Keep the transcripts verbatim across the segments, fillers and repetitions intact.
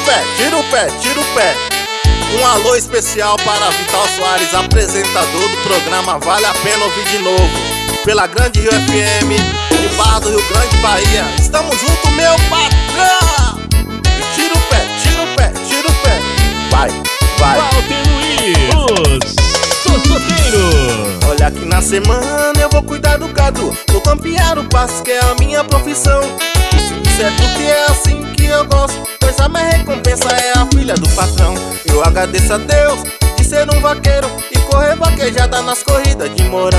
pé, tira o pé, tira o pé. Um alô especial para Vital Soares, apresentador do programa Vale a Pena Ouvir de Novo, pela Grande Rio F M, de Barra do Rio Grande, Bahia. Estamos juntos, meu patrão! E tira o pé, tira o pé, tira o pé. Vai, vai. Walter Luiz, o Sossoteiro. Olha que na semana eu vou cuidar do gado, vou campear o passo que é a minha profissão. Isso é porque é assim que eu gosto, pois a minha recompensa é a filha do patrão. Eu agradeço a Deus de ser um vaqueiro e correr vaquejada nas corridas de Mourão.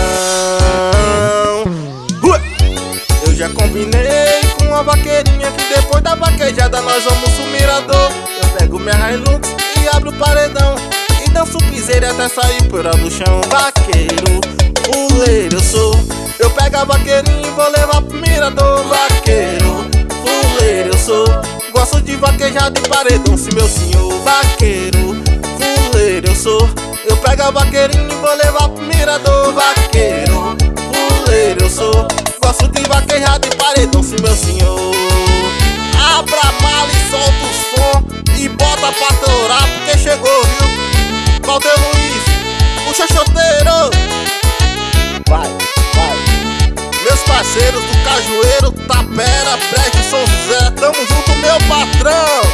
Eu já combinei com uma vaqueirinha que depois da vaquejada nós vamos pro mirador. Eu pego minha Hilux e abro o paredão e danço piseiro até sair poeira do chão. Vaqueiro, fuleiro eu sou, eu pego a vaqueirinha e vou levar pro mirador. Vaqueiro, fuleiro eu sou, gosto de vaquejar de paredão, se meu senhor. Vaqueiro, fuleiro eu sou, eu pego a vaqueirinha e vou levar pro mirador. Vaqueiro, fuleiro eu sou, gosto de vaquejar de paredão, se meu senhor. Abra a mala e solta o som e bota pra torar, porque chegou, viu? Walter Luiz, o Xoxoteiro. Vai, vai. Meus parceiros do Cajueiro, Tapera, Brejo, São José, tamo junto, meu patrão.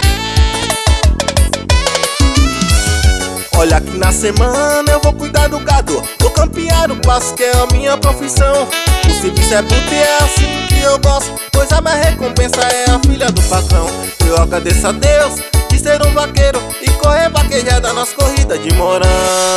Olha que na semana eu vou cuidar do gado, vou campear o passo que é a minha profissão. O serviço é bruto e é assim que eu gosto, pois a minha recompensa é a filha do patrão. Eu agradeço a Deus de ser um vaqueiro e correr vaquejada nas corridas de Mourão.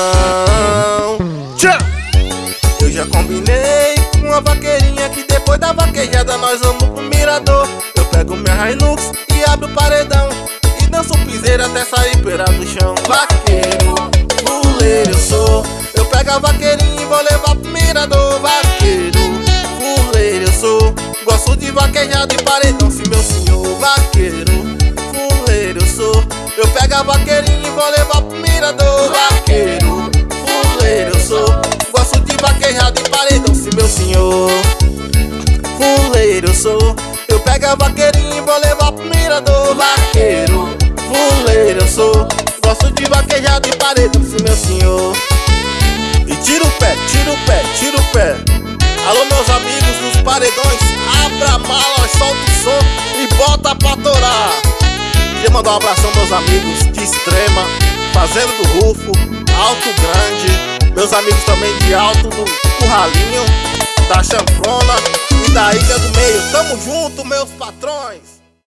Tchau! Eu já combinei com uma vaqueirinha que depois da vaquejada nós vamos pro mirador. Eu pego minha Hilux e abro o paredão e danço piseiro até sair poeira do chão. Vaqueiro, fuleiro eu sou, eu pego a vaqueirinha e vou levar pro mirador. Vaqueiro, fuleiro eu sou, gosto de vaquejar de paredão, se meu senhor. Vaqueiro, fuleiro eu sou, eu pego a vaqueirinha e vou levar pro mirador. Vaqueiro, fuleiro eu sou, gosto de vaquejar de paredão, se meu senhor. Fuleiro eu sou, eu pego a vaqueirinha e vou levar pro mirador. Vaqueiro, fuleiro eu sou, gosto de vaquejar de paredão, se meu senhor. E tira o pé, tira o pé, tira o pé. Alô meus amigos dos paredões, abra a mala, solta o som e bota pra torar. Queria mandar um abração meus amigos de Extrema, Fazenda do Rufo, Alto Grande, meus amigos também de Alto do Curralinho, da Chanfrona e da Ilha do Meio. Tamo junto, meus patrões!